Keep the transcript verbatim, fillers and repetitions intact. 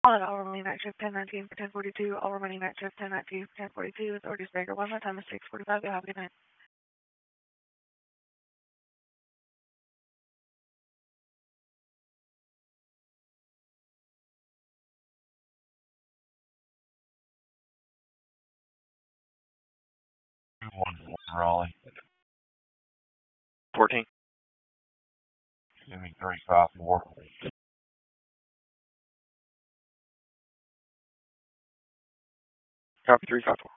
On all remaining night shift ten nineteen for ten forty-two, all remaining night shift ten nineteen for ten forty-two, authority breaker one, my time is six forty-five, you have a good night. One Raleigh. Fourteen. Give me three five four. Copy three five four.